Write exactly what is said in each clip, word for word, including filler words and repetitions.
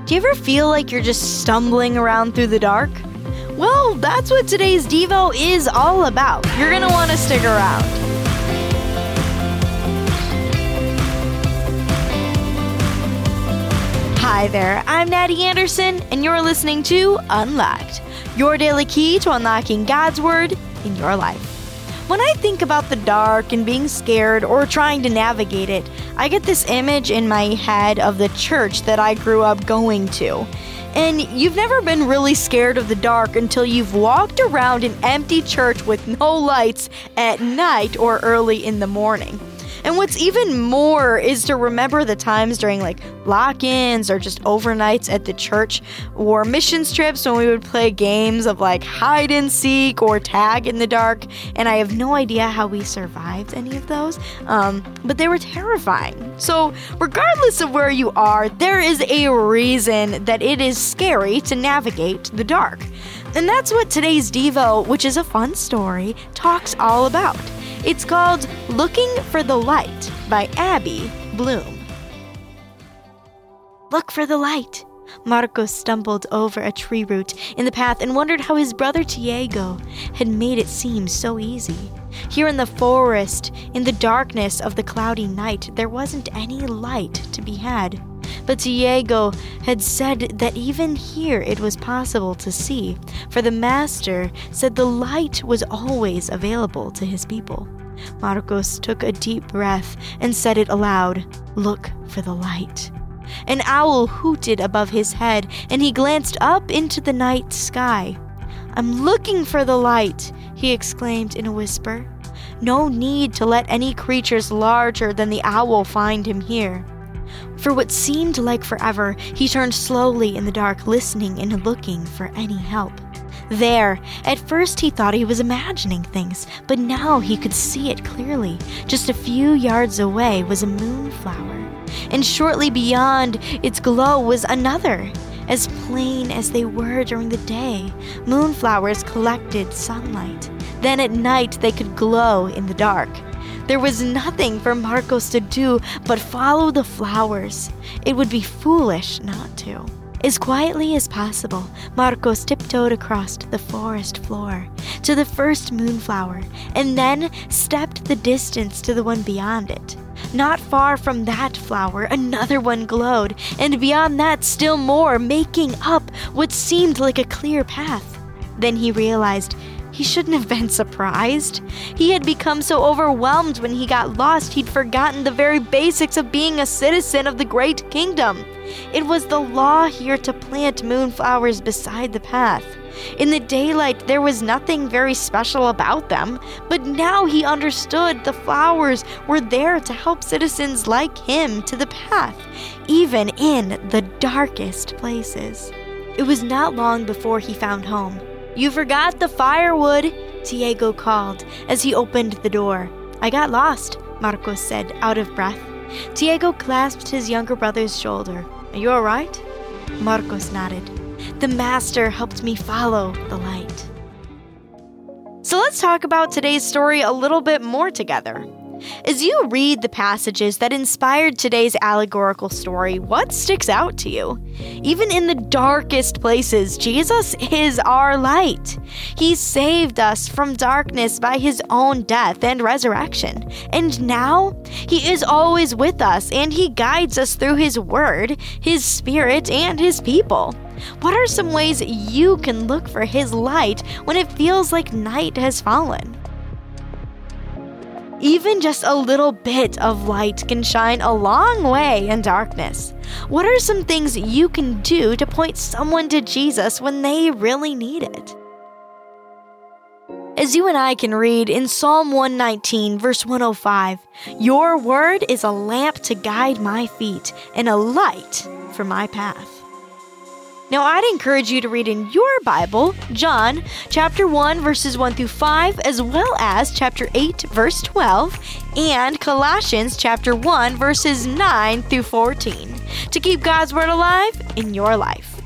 Do you ever feel like you're just stumbling around through the dark? Well, that's what today's Devo is all about. You're going to want to stick around. Hi there, I'm Natty Anderson, and you're listening to Unlocked, your daily key to unlocking God's Word in your life. When I think about the dark and being scared or trying to navigate it, I get this image in my head of the church that I grew up going to. And you've never been really scared of the dark until you've walked around an empty church with no lights at night or early in the morning. And what's even more is to remember the times during like lock-ins or just overnights at the church or missions trips when we would play games of like hide and seek or tag in the dark. And I have no idea how we survived any of those, um, but they were terrifying. So regardless of where you are, there is a reason that it is scary to navigate the dark. And that's what today's Devo, which is a fun story, talks all about. It's called Looking for the Light by Abby Bloom. Look for the light. Marcos stumbled over a tree root in the path and wondered how his brother Tiago had made it seem so easy. Here in the forest, in the darkness of the cloudy night, there wasn't any light to be had. But Tiago had said that even here it was possible to see, for the master said the light was always available to his people. Marcos took a deep breath and said it aloud, "Look for the light." An owl hooted above his head, and he glanced up into the night sky. "I'm looking for the light," he exclaimed in a whisper. No need to let any creatures larger than the owl find him here. For what seemed like forever, he turned slowly in the dark, listening and looking for any help. There, at first he thought he was imagining things, but now he could see it clearly. Just a few yards away was a moonflower, and shortly beyond its glow was another. As plain as they were during the day, moonflowers collected sunlight. Then at night they could glow in the dark. There was nothing for Marcos to do but follow the flowers. It would be foolish not to. As quietly as possible, Marcos tiptoed across the forest floor to the first moonflower and then stepped the distance to the one beyond it. Not far from that flower, another one glowed, and beyond that still more, making up what seemed like a clear path. Then he realized he shouldn't have been surprised. He had become so overwhelmed when he got lost, he'd forgotten the very basics of being a citizen of the great kingdom. It was the law here to plant moonflowers beside the path. In the daylight, there was nothing very special about them, but now he understood the flowers were there to help citizens like him to the path, even in the darkest places. It was not long before he found home. "You forgot the firewood," Tiago called as he opened the door. "I got lost," Marcos said, out of breath. Tiago clasped his younger brother's shoulder. "Are you all right?" Marcos nodded. "The master helped me follow the light." So let's talk about today's story a little bit more together. As you read the passages that inspired today's allegorical story, what sticks out to you? Even in the darkest places, Jesus is our light. He saved us from darkness by his own death and resurrection. And now, he is always with us, and he guides us through his word, his spirit, and his people. What are some ways you can look for his light when it feels like night has fallen? Even just a little bit of light can shine a long way in darkness. What are some things you can do to point someone to Jesus when they really need it? As you and I can read in Psalm one nineteen, verse one oh five, "Your word is a lamp to guide my feet and a light for my path." Now, I'd encourage you to read in your Bible, John chapter one, verses one through five, as well as chapter eight, verse twelve, and Colossians chapter one, verses nine through fourteen, to keep God's Word alive in your life.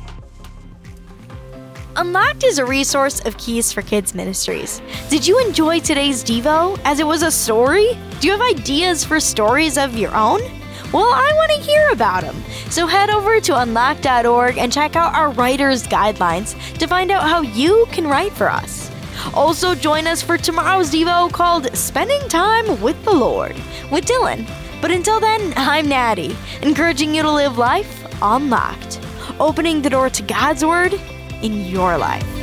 Unlocked is a resource of Keys for Kids Ministries. Did you enjoy today's Devo as it was a story? Do you have ideas for stories of your own? Well, I want to hear about them. So head over to unlock dot org and check out our writer's guidelines to find out how you can write for us. Also, join us for tomorrow's Devo called Spending Time with the Lord with Dylan. But until then, I'm Natty, encouraging you to live life unlocked, opening the door to God's Word in your life.